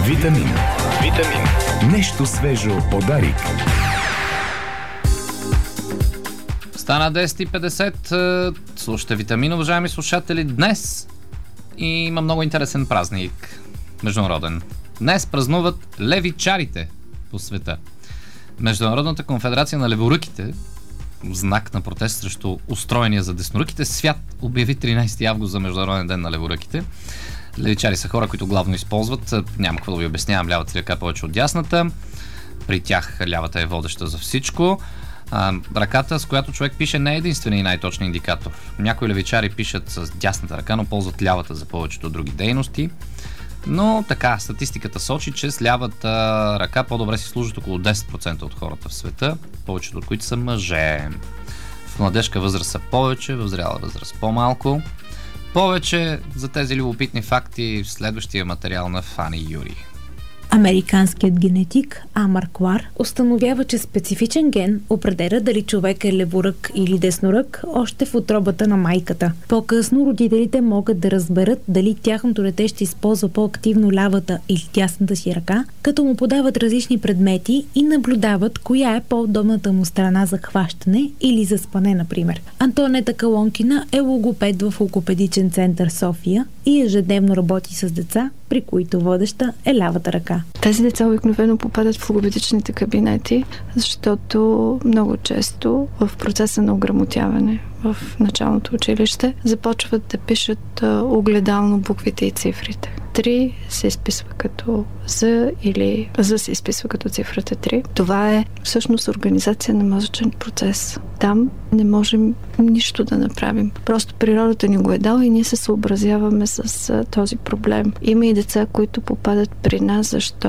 Витамин. Нещо свежо от Дарик. Стана 10:50. Слушате Витамин, уважаеми слушатели. Днес има много интересен празник. Международен. Днес празнуват левичарите по света. Международната конфедерация на леворъките, в знак на протест срещу устроения за десноръките, свят обяви 13 август за Международен ден на леворъките. Левичари са хора, които главно използват, няма какво да ви обяснявам, лявата ръка повече от дясната. При тях лявата е водеща за всичко. Ръката, с която човек пише, не е единствения и най-точен индикатор. Някои левичари пишат с дясната ръка, но ползват лявата за повечето други дейности. Но така, статистиката сочи, че с лявата ръка по-добре си служат около 10% от хората в света, повечето от които са мъже. В младежка възраст са повече, в зряла възраст по-малко. Повече за тези любопитни факти в следващия материал на Фани Юри. Американският генетик Амар Клар установява, че специфичен ген определя дали човек е леворък или деснорък още в утробата на майката. По-късно родителите могат да разберат дали тяхното дете ще използва по-активно лявата или дясната си ръка, като му подават различни предмети и наблюдават коя е по-удобната му страна за хващане или за спане, например. Антонета Калонкина е логопед в логопедичен център София и ежедневно работи с деца, при които водеща е лявата ръка. Тези деца обикновено попадат в логопедичните кабинети, защото много често в процеса на ограмотяване в началното училище започват да пишат огледално буквите и цифрите. 3 се изписва като З или З се изписва като цифрата 3. Това е всъщност организация на мозъчен процес. Там не можем нищо да направим. Просто природата ни го е дала и ние се съобразяваме с този проблем. Има и деца, които попадат при нас,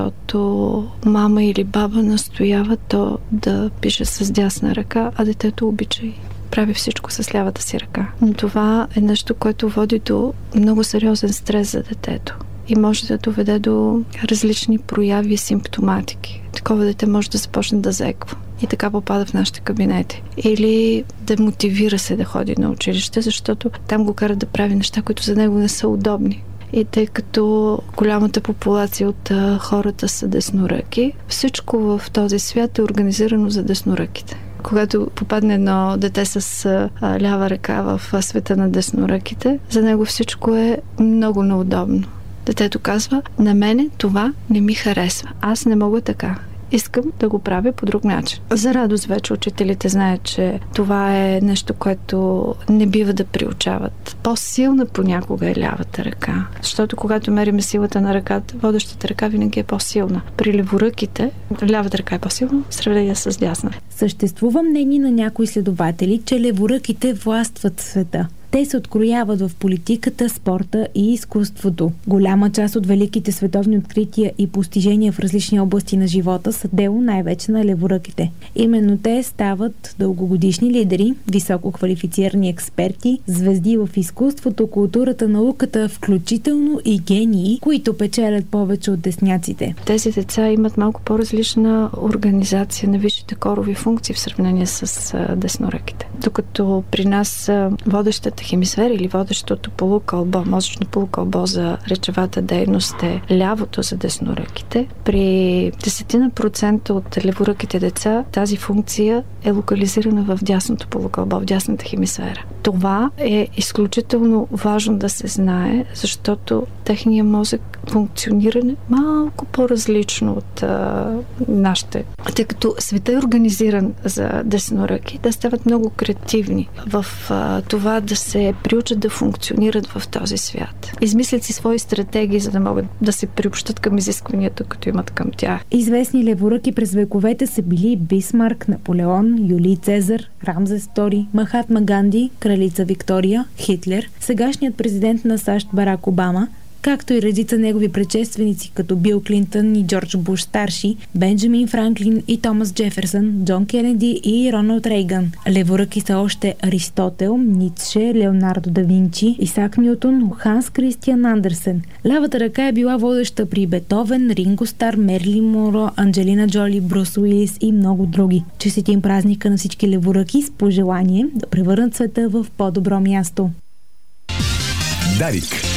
защото мама или баба настояват то да пише с дясна ръка, а детето обича и прави всичко с лявата си ръка. Но това е нещо, което води до много сериозен стрес за детето и може да доведе до различни прояви и симптоматики. Такова дете може да започне да зеква и така попада в нашите кабинети. Или да мотивира се да ходи на училище, защото там го карат да прави неща, които за него не са удобни. И тъй като голямата популация от хората са десноръки, всичко в този свят е организирано за десноръките. Когато попадне едно дете с лява ръка в света на десноръките, за него всичко е много неудобно. Детето казва: на мене това не ми харесва. Аз не мога така. Искам да го правя по друг начин. За радост вече учителите знаят, че това е нещо, което не бива да приучават. По-силна понякога е лявата ръка. Защото когато мерим силата на ръката, водещата ръка винаги е по-силна. При леворъките лявата ръка е по-силна в сравнение с дясна. Съществува мнение на някои изследователи, че леворъките властват света. Те се открояват в политиката, спорта и изкуството. Голяма част от великите световни открития и постижения в различни области на живота са дело най-вече на леворъките. Именно те стават дългогодишни лидери, високо квалифицирани експерти, звезди в изкуството, културата, науката, включително и гении, които печелят повече от десняците. Тези деца имат малко по-различна организация на висшите корови функции в сравнение с десноръките. Докато при нас водещата хемисфера или водещото полукълбо, мозъчно полукълбо за речевата дейност е лявото за десноръките. При 10% от леворъките деца тази функция е локализирана в дясното полукълбо, в дясната хемисфера. Това е изключително важно да се знае, защото техният мозък функционира малко по-различно от нашите. Тъй като света е организиран за десноръки, да стават много креативни в това да се приучат да функционират в този свят. Измислят си свои стратегии, за да могат да се приобщат към изискванията, които имат към тях. Известни леворъки през вековете са били Бисмарк, Наполеон, Юлий Цезар, Рамзес II, Махатма Ганди, кралица Виктория, Хитлер, сегашният президент на САЩ Барак Обама, както и редица негови предшественици, като Бил Клинтън и Джордж Буш старши, Бенджамин Франклин и Томас Джеферсън, Джон Кенеди и Роналд Рейган. Леворъки са още Аристотел, Ницше, Леонардо да Винчи, Исак Нютон, Ханс Кристиан Андерсен. Лявата ръка е била водеща при Бетовен, Ринго Стар, Мерлин Монро, Анджелина Джоли, Брус Уилис и много други. Честитим празника на всички леворъки с пожелание да превърнат света в по-добро място. Дарик.